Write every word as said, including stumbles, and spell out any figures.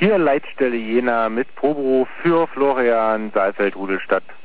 Hier Leitstelle Jena mit Proberuf für Florian Saalfeld-Rudelstadt.